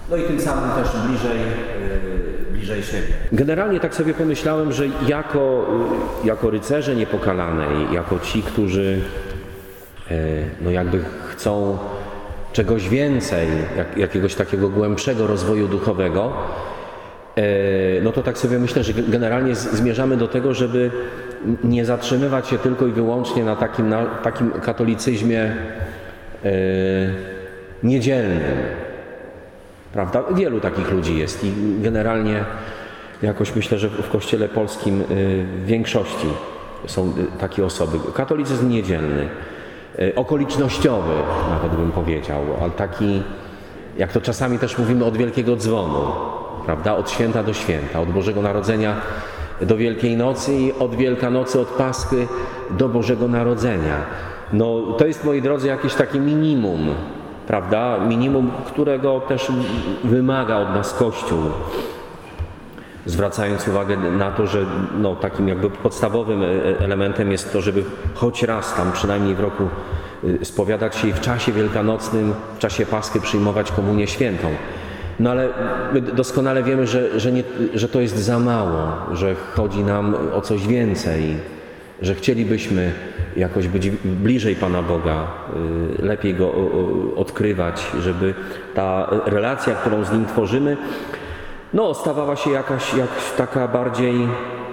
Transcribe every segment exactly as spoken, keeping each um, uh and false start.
no i tym samym też bliżej, bliżej siebie. Generalnie tak sobie pomyślałem, że jako, jako rycerze Niepokalanej, jako ci, którzy no jakby chcą czegoś więcej, jak, jakiegoś takiego głębszego rozwoju duchowego, no to tak sobie myślę, że generalnie zmierzamy do tego, żeby nie zatrzymywać się tylko i wyłącznie na takim, na takim katolicyzmie e, niedzielnym. Prawda? Wielu takich ludzi jest i generalnie jakoś myślę, że w Kościele polskim w większości są takie osoby. Katolicyzm niedzielny, okolicznościowy nawet bym powiedział, ale taki, jak to czasami też mówimy, od wielkiego dzwonu, prawda? Od święta do święta, od Bożego Narodzenia do Wielkiej Nocy i od Wielkanocy, od Paschy do Bożego Narodzenia. No to jest, moi drodzy, jakieś takie minimum, prawda? Minimum, którego też wymaga od nas Kościół. Zwracając uwagę na to, że no, takim jakby podstawowym elementem jest to, żeby choć raz tam przynajmniej w roku spowiadać się i w czasie wielkanocnym, w czasie Paschy przyjmować komunię świętą. No ale my doskonale wiemy, że, że, nie, że to jest za mało, że chodzi nam o coś więcej, że chcielibyśmy jakoś być bliżej Pana Boga, lepiej Go odkrywać, żeby ta relacja, którą z Nim tworzymy, no stawała się jakaś, jakaś taka bardziej,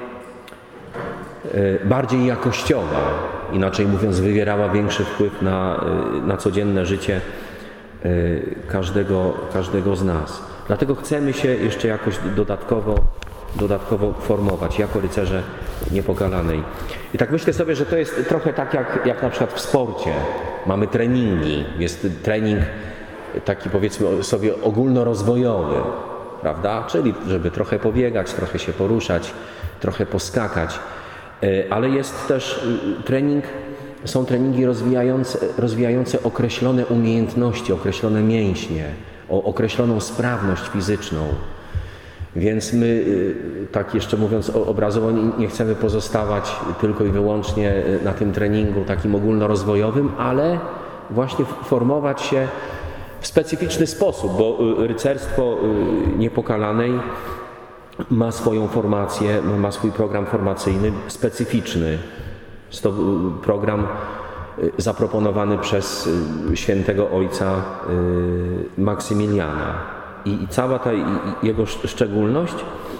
bardziej jakościowa, inaczej mówiąc, wywierała większy wpływ na, na codzienne życie każdego, każdego z nas. Dlatego chcemy się jeszcze jakoś dodatkowo, dodatkowo formować jako rycerze Niepokalanej. I tak myślę sobie, że to jest trochę tak jak, jak na przykład w sporcie. Mamy treningi, jest trening taki, powiedzmy sobie, ogólnorozwojowy, prawda? Czyli żeby trochę pobiegać, trochę się poruszać, trochę poskakać, ale jest też trening, są treningi rozwijające, rozwijające określone umiejętności, określone mięśnie, określoną sprawność fizyczną. Więc my, tak jeszcze mówiąc obrazowo, nie chcemy pozostawać tylko i wyłącznie na tym treningu takim ogólnorozwojowym, ale właśnie formować się w specyficzny sposób, bo rycerstwo Niepokalanej ma swoją formację, ma swój program formacyjny specyficzny. Jest to program zaproponowany przez świętego ojca Maksymiliana. I cała ta jego szczególność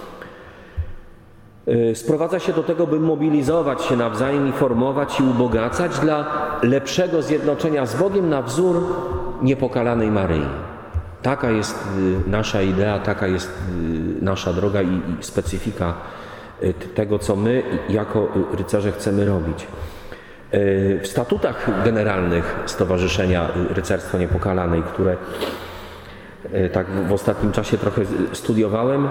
sprowadza się do tego, by mobilizować się nawzajem i formować i ubogacać dla lepszego zjednoczenia z Bogiem na wzór Niepokalanej Maryi. Taka jest nasza idea, taka jest nasza droga i specyfika tego, co my jako rycerze chcemy robić. W statutach generalnych Stowarzyszenia Rycerstwa Niepokalanej, które tak w ostatnim czasie trochę studiowałem,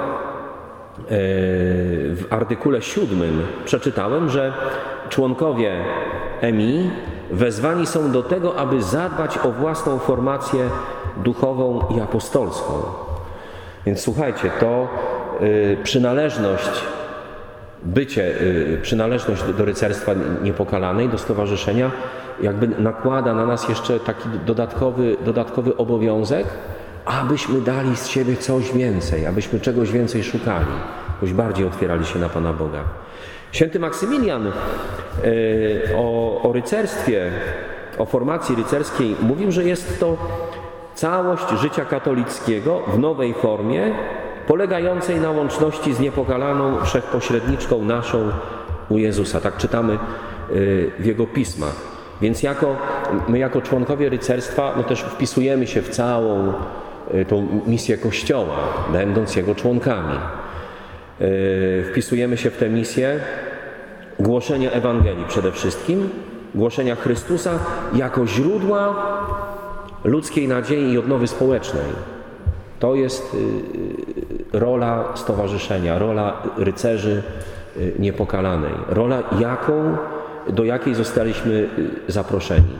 w artykule siódmym przeczytałem, że członkowie M I wezwani są do tego, aby zadbać o własną formację duchową i apostolską. Więc słuchajcie, to przynależność, bycie, przynależność do rycerstwa Niepokalanej, do stowarzyszenia, jakby nakłada na nas jeszcze taki dodatkowy, dodatkowy obowiązek, abyśmy dali z siebie coś więcej, abyśmy czegoś więcej szukali, jakoś bardziej otwierali się na Pana Boga. Święty Maksymilian o, o rycerstwie, o formacji rycerskiej mówił, że jest to całość życia katolickiego w nowej formie, polegającej na łączności z Niepokalaną Wszechpośredniczką naszą u Jezusa. Tak czytamy w Jego pismach. Więc jako, my jako członkowie rycerstwa no też wpisujemy się w całą tą misję Kościoła, będąc Jego członkami. Wpisujemy się w tę misję głoszenia Ewangelii przede wszystkim, głoszenia Chrystusa jako źródła ludzkiej nadziei i odnowy społecznej. To jest rola stowarzyszenia, rola rycerzy Niepokalanej, rola jaką, do jakiej zostaliśmy zaproszeni.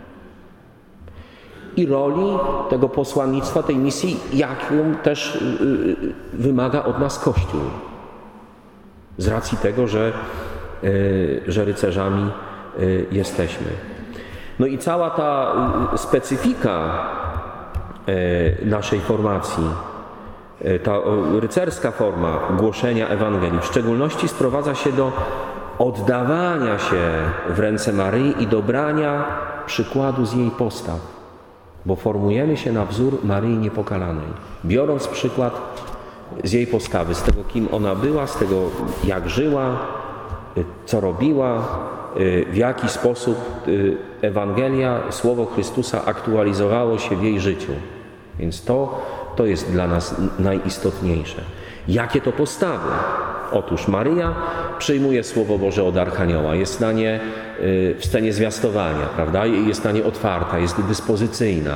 I roli tego posłannictwa, tej misji, jaką też wymaga od nas Kościół. Z racji tego, że, że rycerzami jesteśmy. No i cała ta specyfika naszej formacji ta rycerska forma głoszenia Ewangelii w szczególności sprowadza się do oddawania się w ręce Maryi i dobrania przykładu z jej postaw, bo formujemy się na wzór Maryi Niepokalanej, biorąc przykład z jej postawy, z tego, kim ona była, z tego, jak żyła, co robiła, w jaki sposób Ewangelia, Słowo Chrystusa aktualizowało się w jej życiu. Więc to, to jest dla nas najistotniejsze. Jakie to postawy? Otóż Maryja przyjmuje Słowo Boże od Archanioła, jest na nie w scenie zwiastowania, prawda? Jest na nie otwarta, jest dyspozycyjna,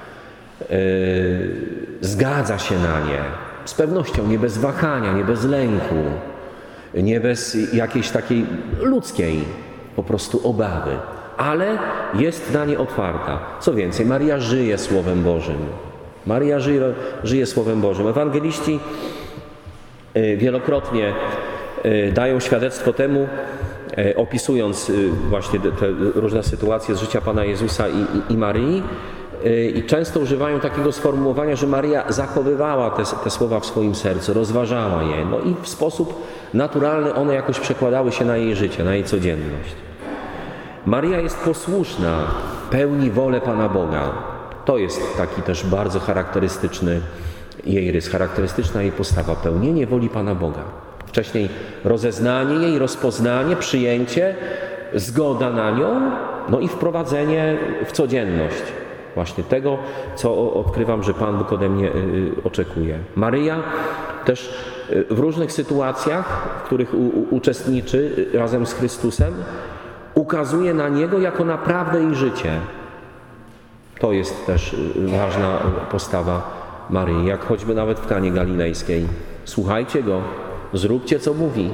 zgadza się na nie z pewnością, nie bez wahania, nie bez lęku, nie bez jakiejś takiej ludzkiej po prostu obawy, ale jest na nie otwarta. Co więcej, Maryja żyje Słowem Bożym. Maryja żyje, żyje Słowem Bożym. Ewangeliści wielokrotnie dają świadectwo temu, opisując właśnie te różne sytuacje z życia Pana Jezusa i, i, i Maryi, i często używają takiego sformułowania, że Maryja zachowywała te, te słowa w swoim sercu, rozważała je, no i w sposób naturalny one jakoś przekładały się na jej życie, na jej codzienność. Maryja jest posłuszna, pełni wolę Pana Boga. To jest taki też bardzo charakterystyczny jej rys, charakterystyczna jej postawa, pełnienie woli Pana Boga. Wcześniej rozeznanie jej, rozpoznanie, przyjęcie, zgoda na nią, no i wprowadzenie w codzienność właśnie tego, co odkrywam, że Pan Bóg ode mnie oczekuje. Maryja też w różnych sytuacjach, w których u, u, uczestniczy razem z Chrystusem, ukazuje na Niego jako na prawdę i życie. To jest też ważna postawa Maryi, jak choćby nawet w Kanie Galilejskiej. Słuchajcie Go, zróbcie co mówi.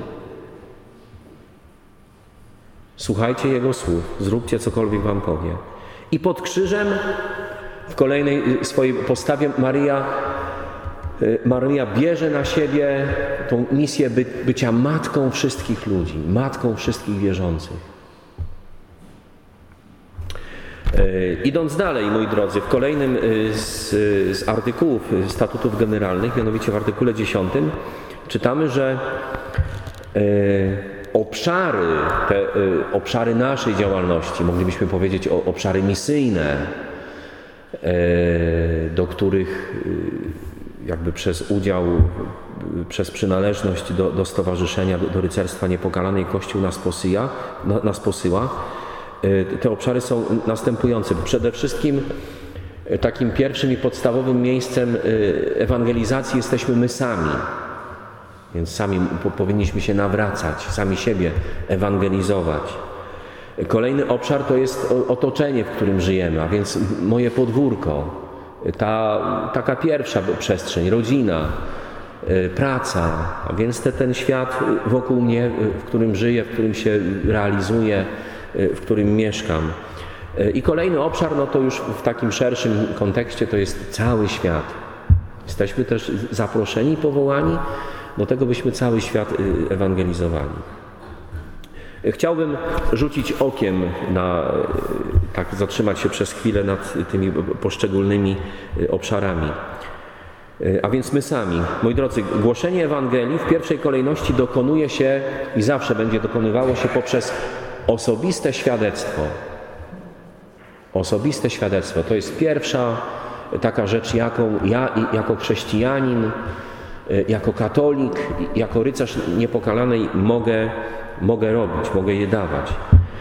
Słuchajcie Jego słów, zróbcie cokolwiek Wam powie. I pod krzyżem w kolejnej swojej postawie Maryja, Maryja bierze na siebie tą misję by, bycia matką wszystkich ludzi, matką wszystkich wierzących. Idąc dalej, moi drodzy, w kolejnym z, z artykułów statutów generalnych, mianowicie w artykule dziesiątym, czytamy, że e, obszary, te e, obszary naszej działalności, moglibyśmy powiedzieć o obszary misyjne, e, do których e, jakby przez udział, przez przynależność do, do stowarzyszenia, do, do rycerstwa Niepokalanej Kościół nas posyła, nas posyła. Te obszary są następujące. Przede wszystkim takim pierwszym i podstawowym miejscem ewangelizacji jesteśmy my sami. Więc sami powinniśmy się nawracać, sami siebie ewangelizować. Kolejny obszar to jest otoczenie, w którym żyjemy, a więc moje podwórko, ta taka pierwsza przestrzeń, rodzina, praca, a więc te, ten świat wokół mnie, w którym żyję, w którym się realizuję, w którym mieszkam. I kolejny obszar, no to już w takim szerszym kontekście to jest cały świat. Jesteśmy też zaproszeni, powołani do tego, byśmy cały świat ewangelizowali. Chciałbym rzucić okiem na, tak zatrzymać się przez chwilę nad tymi poszczególnymi obszarami. A więc my sami, moi drodzy, głoszenie Ewangelii w pierwszej kolejności dokonuje się i zawsze będzie dokonywało się poprzez osobiste świadectwo. Osobiste świadectwo to jest pierwsza taka rzecz, jaką ja jako chrześcijanin, jako katolik, jako rycerz Niepokalanej mogę, mogę robić, mogę je dawać.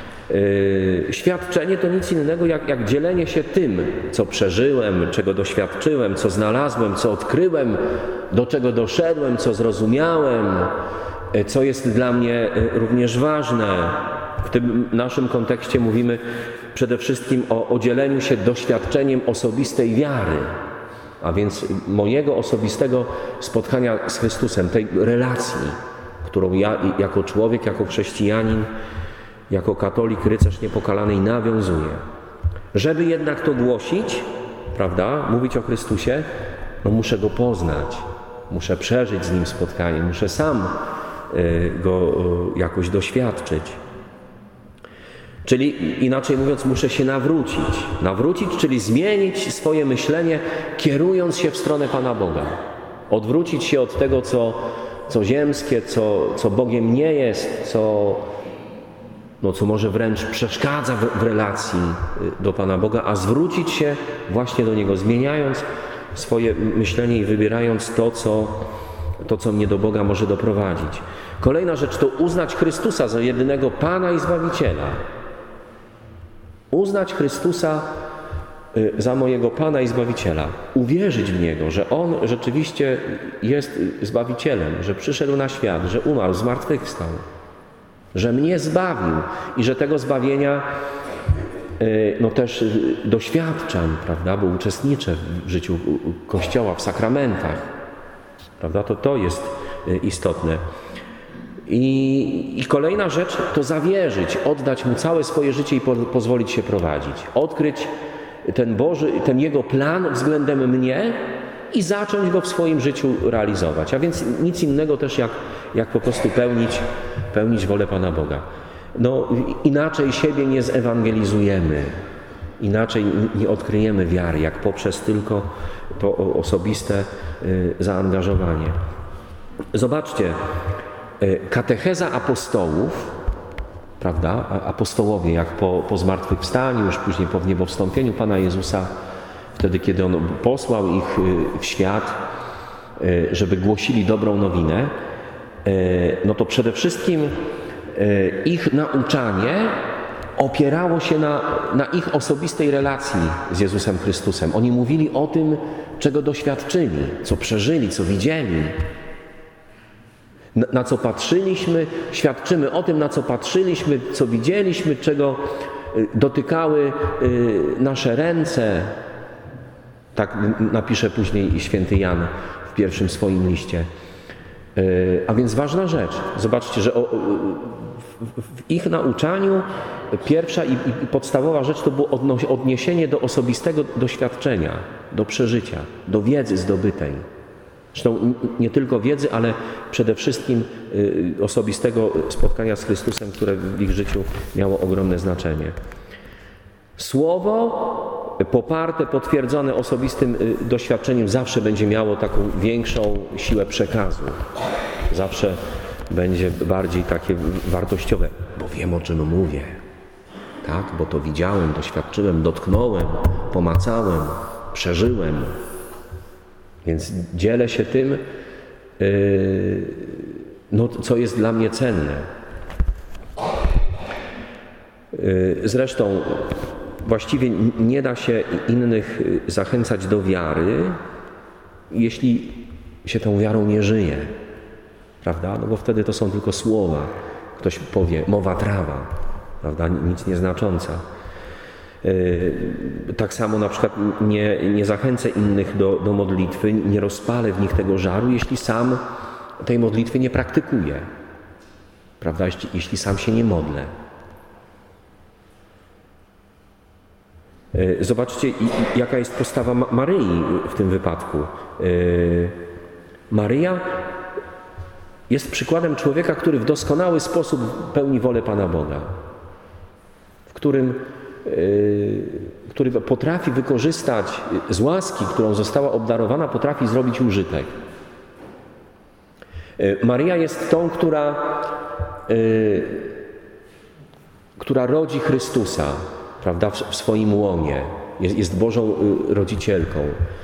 Świadczenie to nic innego jak, jak dzielenie się tym, co przeżyłem, czego doświadczyłem, co znalazłem, co odkryłem, do czego doszedłem, co zrozumiałem, co jest dla mnie również ważne. W tym naszym kontekście mówimy przede wszystkim o, o dzieleniu się doświadczeniem osobistej wiary, a więc mojego osobistego spotkania z Chrystusem, tej relacji, którą ja jako człowiek, jako chrześcijanin, jako katolik, rycerz Niepokalanej nawiązuję. Żeby jednak to głosić, prawda, mówić o Chrystusie, no muszę Go poznać, muszę przeżyć z Nim spotkanie, muszę sam y, Go y, jakoś doświadczyć. Czyli inaczej mówiąc, muszę się nawrócić. Nawrócić, czyli zmienić swoje myślenie, kierując się w stronę Pana Boga. Odwrócić się od tego, co, co ziemskie, co, co Bogiem nie jest, co, no, co może wręcz przeszkadza w, w relacji do Pana Boga, a zwrócić się właśnie do Niego, zmieniając swoje myślenie i wybierając to, co, to, co mnie do Boga może doprowadzić. Kolejna rzecz to uznać Chrystusa za jedynego Pana i Zbawiciela. Uznać Chrystusa za mojego Pana i Zbawiciela. Uwierzyć w Niego, że On rzeczywiście jest Zbawicielem, że przyszedł na świat, że umarł, zmartwychwstał, że mnie zbawił i że tego zbawienia no też doświadczam, prawda, bo uczestniczę w życiu Kościoła, w sakramentach, prawda, to to jest istotne. I, I kolejna rzecz to zawierzyć, oddać Mu całe swoje życie i po, pozwolić się prowadzić. Odkryć ten Boży, ten Jego plan względem mnie i zacząć go w swoim życiu realizować. A więc nic innego też jak, jak po prostu pełnić, pełnić wolę Pana Boga. No, inaczej siebie nie zewangelizujemy, inaczej nie odkryjemy wiary, jak poprzez tylko to osobiste y, zaangażowanie. Zobaczcie, y, katecheza apostołów, prawda, apostołowie jak po, po zmartwychwstaniu, już później po wniebowstąpieniu Pana Jezusa, wtedy kiedy On posłał ich w świat, żeby głosili dobrą nowinę, no to przede wszystkim ich nauczanie opierało się na, na ich osobistej relacji z Jezusem Chrystusem. Oni mówili o tym, czego doświadczyli, co przeżyli, co widzieli. Na, na co patrzyliśmy, świadczymy o tym, na co patrzyliśmy, co widzieliśmy, czego dotykały nasze ręce. Tak napisze później święty Jan w pierwszym swoim liście. A więc ważna rzecz. Zobaczcie, że o, w ich nauczaniu pierwsza i, i podstawowa rzecz to było odniesienie do osobistego doświadczenia, do przeżycia, do wiedzy zdobytej. Zresztą nie tylko wiedzy, ale przede wszystkim osobistego spotkania z Chrystusem, które w ich życiu miało ogromne znaczenie. Słowo poparte, potwierdzone osobistym doświadczeniem zawsze będzie miało taką większą siłę przekazu. Zawsze będzie bardziej takie wartościowe, bo wiem, o czym mówię. Tak, bo to widziałem, doświadczyłem, dotknąłem, pomacałem, przeżyłem. Więc dzielę się tym, yy, no, co jest dla mnie cenne. Yy, zresztą właściwie nie da się innych zachęcać do wiary, jeśli się tą wiarą nie żyje. Prawda? No bo wtedy to są tylko słowa. Ktoś powie, mowa trawa, prawda? Nic nieznacząca. Tak samo na przykład nie, nie zachęcę innych do, do modlitwy, nie rozpalę w nich tego żaru, jeśli sam tej modlitwy nie praktykuję. Prawda? Jeśli, jeśli sam się nie modlę. Zobaczcie, jaka jest postawa Maryi w tym wypadku. Maryja jest przykładem człowieka, który w doskonały sposób pełni wolę Pana Boga, w którym który potrafi wykorzystać z łaski, którą została obdarowana, potrafi zrobić użytek. Maryja jest tą, która, która rodzi Chrystusa, prawda, w swoim łonie. Jest, jest Bożą rodzicielką.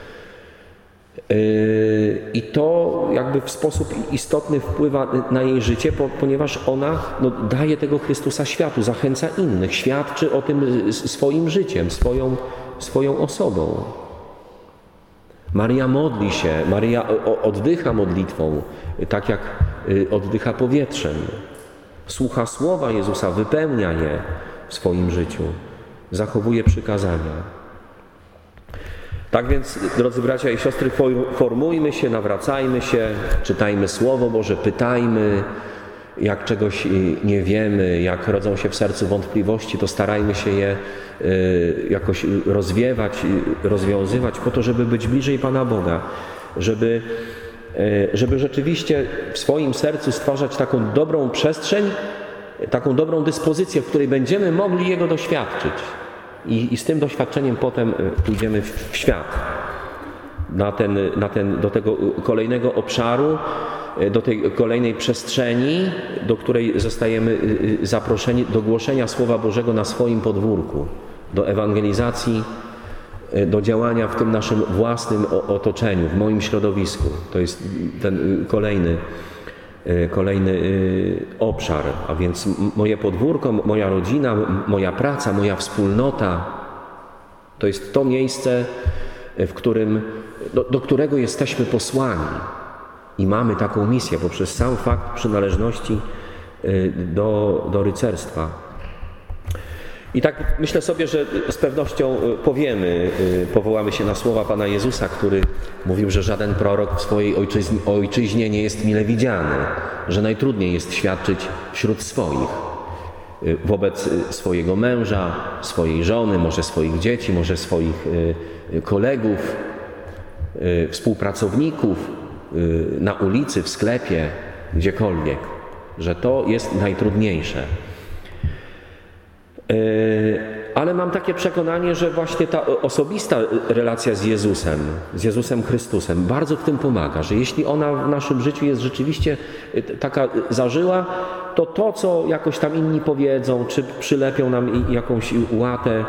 I to jakby w sposób istotny wpływa na jej życie, ponieważ ona no, daje tego Chrystusa światu, zachęca innych, świadczy o tym swoim życiem, swoją, swoją osobą. Maryja modli się, Maryja oddycha modlitwą, tak jak oddycha powietrzem. Słucha słowa Jezusa, wypełnia je w swoim życiu, zachowuje przykazania. Tak więc, drodzy bracia i siostry, formujmy się, nawracajmy się, czytajmy Słowo Boże, pytajmy, jak czegoś nie wiemy, jak rodzą się w sercu wątpliwości, to starajmy się je jakoś rozwiewać, rozwiązywać po to, żeby być bliżej Pana Boga, żeby, żeby rzeczywiście w swoim sercu stwarzać taką dobrą przestrzeń, taką dobrą dyspozycję, w której będziemy mogli Jego doświadczyć. I, I z tym doświadczeniem potem pójdziemy w, w świat. na ten, na ten, do tego kolejnego obszaru, do tej kolejnej przestrzeni, do której zostajemy zaproszeni do głoszenia Słowa Bożego na swoim podwórku, do ewangelizacji, do działania w tym naszym własnym otoczeniu, w moim środowisku. To jest ten kolejny, kolejny obszar, a więc moje podwórko, moja rodzina, moja praca, moja wspólnota. To jest to miejsce, w którym, do, do którego jesteśmy posłani. I mamy taką misję poprzez sam fakt przynależności do, do rycerstwa. I tak myślę sobie, że z pewnością powiemy, powołamy się na słowa Pana Jezusa, który mówił, że żaden prorok w swojej ojczyźnie, ojczyźnie nie jest mile widziany, że najtrudniej jest świadczyć wśród swoich, wobec swojego męża, swojej żony, może swoich dzieci, może swoich kolegów, współpracowników, na ulicy, w sklepie, gdziekolwiek, że to jest najtrudniejsze. Ale mam takie przekonanie, że właśnie ta osobista relacja z Jezusem, z Jezusem Chrystusem bardzo w tym pomaga, że jeśli ona w naszym życiu jest rzeczywiście taka zażyła, to to, co jakoś tam inni powiedzą, czy przylepią nam jakąś łatę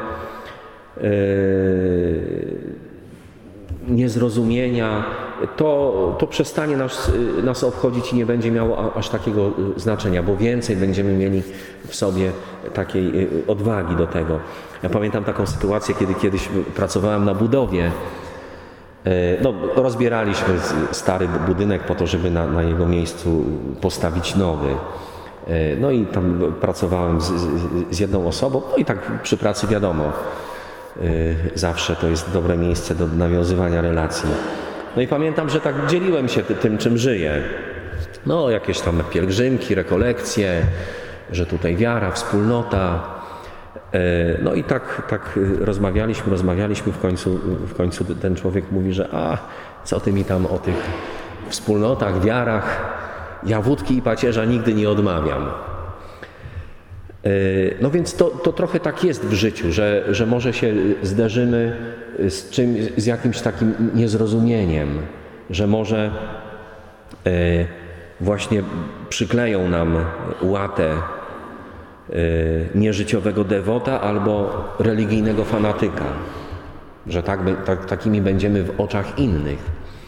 niezrozumienia, to, to przestanie nas, nas obchodzić i nie będzie miało aż takiego znaczenia, bo więcej będziemy mieli w sobie takiej odwagi do tego. Ja pamiętam taką sytuację, kiedy kiedyś pracowałem na budowie. No, rozbieraliśmy stary budynek po to, żeby na, na jego miejscu postawić nowy. No i tam pracowałem z, z jedną osobą, no i tak przy pracy wiadomo, zawsze to jest dobre miejsce do nawiązywania relacji. No i pamiętam, że tak dzieliłem się tym, czym żyję. No, jakieś tam pielgrzymki, rekolekcje, że tutaj wiara, wspólnota. No i tak, tak rozmawialiśmy, rozmawialiśmy, w końcu, w końcu ten człowiek mówi, że a, co ty mi tam o tych wspólnotach, wiarach, ja wódki i pacierza nigdy nie odmawiam. No więc to, to trochę tak jest w życiu, że, że może się zderzymy z czymś, z jakimś takim niezrozumieniem, że może właśnie przykleją nam łatę nieżyciowego dewota albo religijnego fanatyka, że tak, tak, takimi będziemy w oczach innych.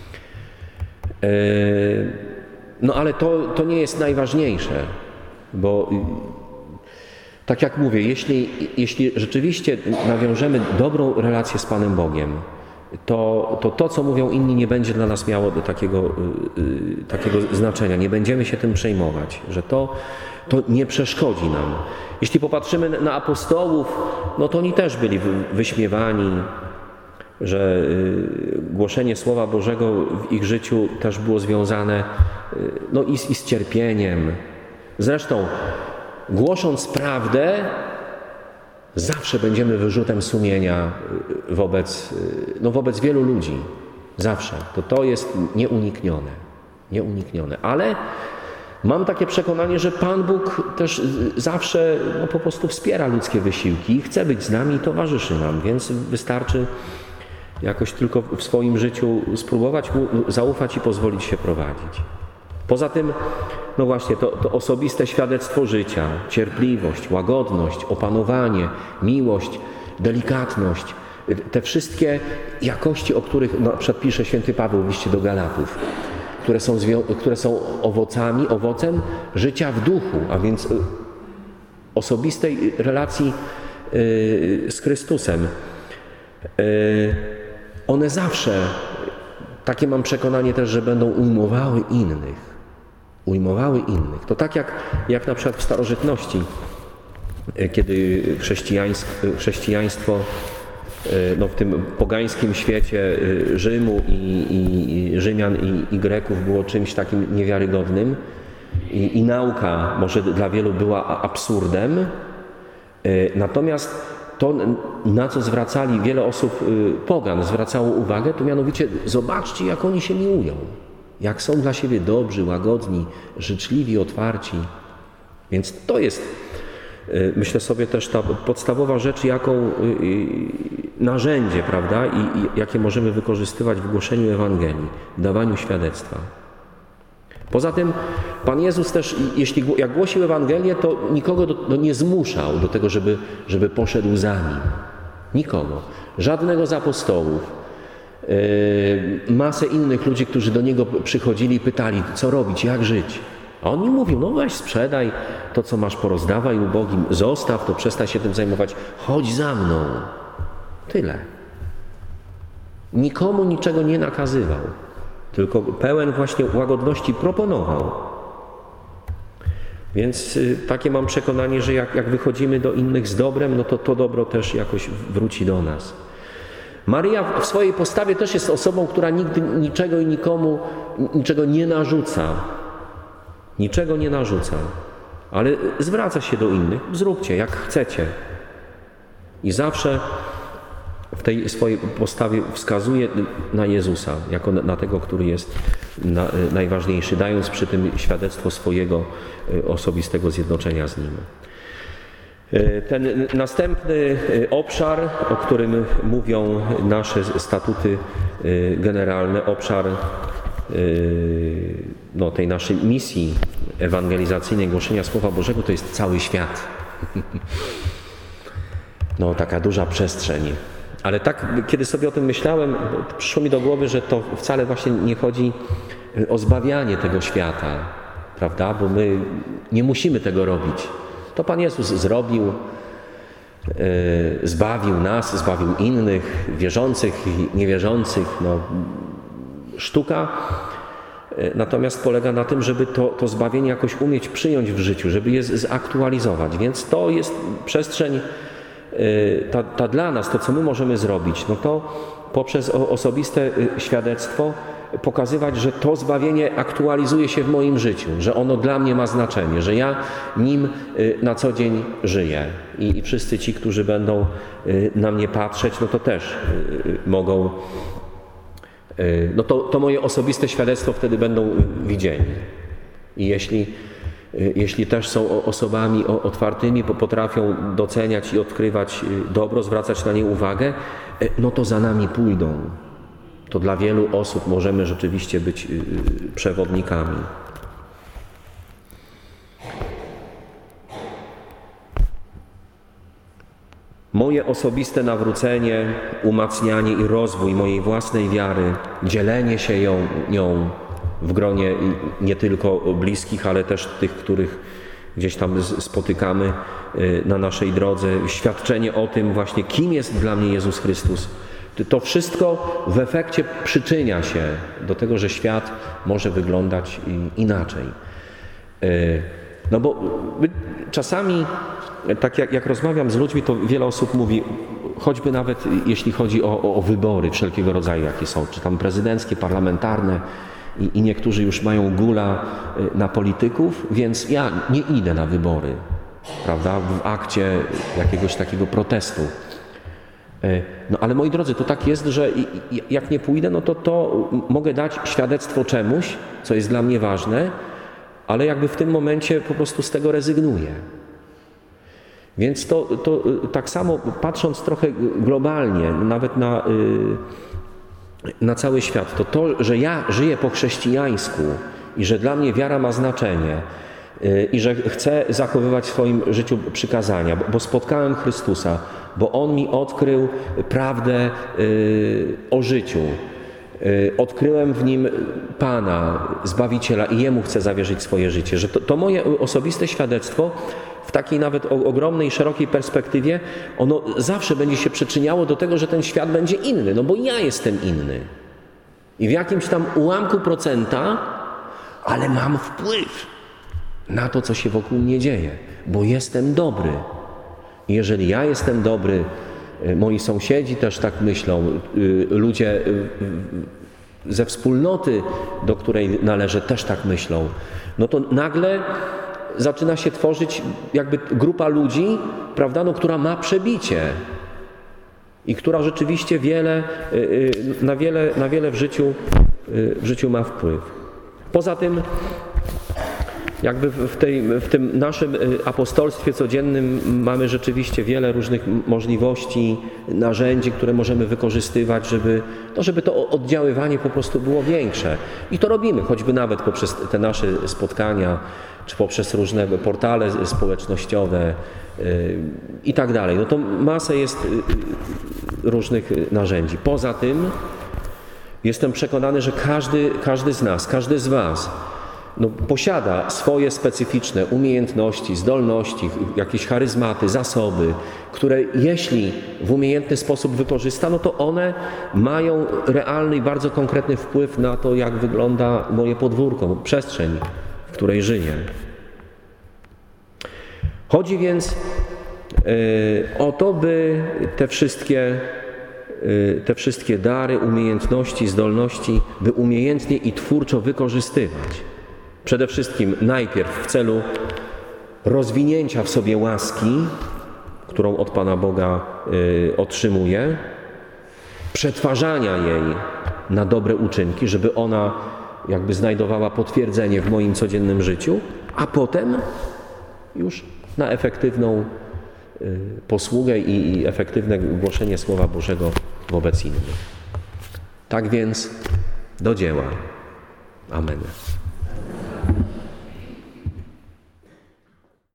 No ale to, to nie jest najważniejsze, bo tak jak mówię, jeśli, jeśli rzeczywiście nawiążemy dobrą relację z Panem Bogiem, to, to to, co mówią inni, nie będzie dla nas miało do takiego, yy, takiego znaczenia. Nie będziemy się tym przejmować, że to, to nie przeszkodzi nam. Jeśli popatrzymy na apostołów, no to oni też byli wyśmiewani, że yy, głoszenie Słowa Bożego w ich życiu też było związane yy, no i, z, i z cierpieniem. Zresztą głosząc prawdę, zawsze będziemy wyrzutem sumienia wobec, no wobec wielu ludzi. Zawsze. To, to jest nieuniknione. Nieuniknione. Ale mam takie przekonanie, że Pan Bóg też zawsze no, po prostu wspiera ludzkie wysiłki i chce być z nami i towarzyszy nam, więc wystarczy jakoś tylko w swoim życiu spróbować Mu zaufać i pozwolić się prowadzić. Poza tym, no właśnie, to, to osobiste świadectwo życia, cierpliwość, łagodność, opanowanie, miłość, delikatność, te wszystkie jakości, o których na przykład pisze święty Paweł w liście do Galatów, które są, które są owocami, owocem życia w duchu, a więc osobistej relacji z Chrystusem. One zawsze, takie mam przekonanie też, że będą ujmowały innych. Ujmowały innych. To tak jak, jak na przykład w starożytności, kiedy chrześcijaństwo, chrześcijaństwo no w tym pogańskim świecie Rzymu i, i, i Rzymian i, i Greków było czymś takim niewiarygodnym i, i nauka może dla wielu była absurdem. Natomiast to, na co zwracali wiele osób, pogan zwracało uwagę, to mianowicie zobaczcie, jak oni się miłują. Jak są dla siebie dobrzy, łagodni, życzliwi, otwarci. Więc to jest, myślę sobie, też ta podstawowa rzecz, jaką, narzędzie, prawda, i, i jakie możemy wykorzystywać w głoszeniu Ewangelii, w dawaniu świadectwa. Poza tym Pan Jezus też, jeśli jak głosił Ewangelię, to nikogo do, no nie zmuszał do tego, żeby, żeby poszedł za nim. Nikogo. Żadnego z apostołów. Yy, masę innych ludzi, którzy do Niego przychodzili i pytali, co robić, jak żyć. A On im mówił, no weź sprzedaj to, co masz, porozdawaj ubogim, zostaw to, przestań się tym zajmować, chodź za mną. Tyle. Nikomu niczego nie nakazywał, tylko pełen właśnie łagodności proponował. Więc y, takie mam przekonanie, że jak, jak wychodzimy do innych z dobrem, no to to dobro też jakoś wróci do nas. Maryja w swojej postawie też jest osobą, która nigdy niczego i nikomu niczego nie narzuca. Niczego nie narzuca, ale zwraca się do innych. Zróbcie, jak chcecie. I zawsze w tej swojej postawie wskazuje na Jezusa, jako na tego, który jest na, najważniejszy, dając przy tym świadectwo swojego osobistego zjednoczenia z Nim. Ten następny obszar, o którym mówią nasze statuty generalne, obszar no, tej naszej misji ewangelizacyjnej, głoszenia Słowa Bożego, to jest cały świat. No, taka duża przestrzeń. Ale tak, kiedy sobie o tym myślałem, przyszło mi do głowy, że to wcale właśnie nie chodzi o zbawianie tego świata, prawda? Bo my nie musimy tego robić. To Pan Jezus zrobił, yy, zbawił nas, zbawił innych, wierzących i niewierzących. No, sztuka yy, natomiast polega na tym, żeby to, to zbawienie jakoś umieć przyjąć w życiu, żeby je zaktualizować. Więc to jest przestrzeń Ta, ta dla nas, to co my możemy zrobić, no to poprzez osobiste świadectwo pokazywać, że to zbawienie aktualizuje się w moim życiu, że ono dla mnie ma znaczenie, że ja nim na co dzień żyję. I, i wszyscy ci, którzy będą na mnie patrzeć, no to też mogą, no to, to moje osobiste świadectwo wtedy będą widzieni. I jeśli Jeśli też są osobami otwartymi, potrafią doceniać i odkrywać dobro, zwracać na nie uwagę, no to za nami pójdą. To dla wielu osób możemy rzeczywiście być przewodnikami. Moje osobiste nawrócenie, umacnianie i rozwój mojej własnej wiary, dzielenie się ją, nią w gronie nie tylko bliskich, ale też tych, których gdzieś tam spotykamy na naszej drodze. Świadczenie o tym właśnie, kim jest dla mnie Jezus Chrystus. To wszystko w efekcie przyczynia się do tego, że świat może wyglądać inaczej. No bo czasami, tak jak, jak rozmawiam z ludźmi, to wiele osób mówi, choćby nawet jeśli chodzi o, o, o wybory wszelkiego rodzaju, jakie są, czy tam prezydenckie, parlamentarne, I, I niektórzy już mają gula na polityków, więc ja nie idę na wybory, prawda, w akcie jakiegoś takiego protestu. No ale moi drodzy, to tak jest, że jak nie pójdę, no to to mogę dać świadectwo czemuś, co jest dla mnie ważne, ale jakby w tym momencie po prostu z tego rezygnuję. Więc to, to tak samo patrząc trochę globalnie, nawet na... na cały świat, to to, że ja żyję po chrześcijańsku i że dla mnie wiara ma znaczenie i że chcę zachowywać w swoim życiu przykazania, bo spotkałem Chrystusa, bo On mi odkrył prawdę o życiu. Odkryłem w Nim Pana, Zbawiciela i Jemu chcę zawierzyć swoje życie. Że to, to moje osobiste świadectwo w takiej nawet ogromnej, szerokiej perspektywie, ono zawsze będzie się przyczyniało do tego, że ten świat będzie inny, no bo ja jestem inny. I w jakimś tam ułamku procenta, ale mam wpływ na to, co się wokół mnie dzieje, bo jestem dobry. I jeżeli ja jestem dobry, moi sąsiedzi też tak myślą, ludzie ze wspólnoty, do której należę, też tak myślą, no to nagle zaczyna się tworzyć jakby grupa ludzi, prawda, no, która ma przebicie i która rzeczywiście wiele, na wiele, na wiele w życiu, w życiu ma wpływ. Poza tym jakby w, tej, w tym naszym apostolstwie codziennym mamy rzeczywiście wiele różnych możliwości, narzędzi, które możemy wykorzystywać, żeby, no żeby to oddziaływanie po prostu było większe. I to robimy, choćby nawet poprzez te nasze spotkania, czy poprzez różne portale społecznościowe yy, i tak dalej. No to masę jest yy, różnych narzędzi. Poza tym jestem przekonany, że każdy, każdy z nas, każdy z was no, posiada swoje specyficzne umiejętności, zdolności, jakieś charyzmaty, zasoby, które jeśli w umiejętny sposób wykorzysta, no to one mają realny i bardzo konkretny wpływ na to, jak wygląda moje podwórko, przestrzeń, w której żyję. Chodzi więc yy, o to, by te wszystkie, yy, te wszystkie dary, umiejętności, zdolności, by umiejętnie i twórczo wykorzystywać. Przede wszystkim najpierw w celu rozwinięcia w sobie łaski, którą od Pana Boga yy, otrzymuję, przetwarzania jej na dobre uczynki, żeby ona jakby znajdowała potwierdzenie w moim codziennym życiu, a potem już na efektywną y, posługę i, i efektywne głoszenie Słowa Bożego wobec innych. Tak więc do dzieła. Amen.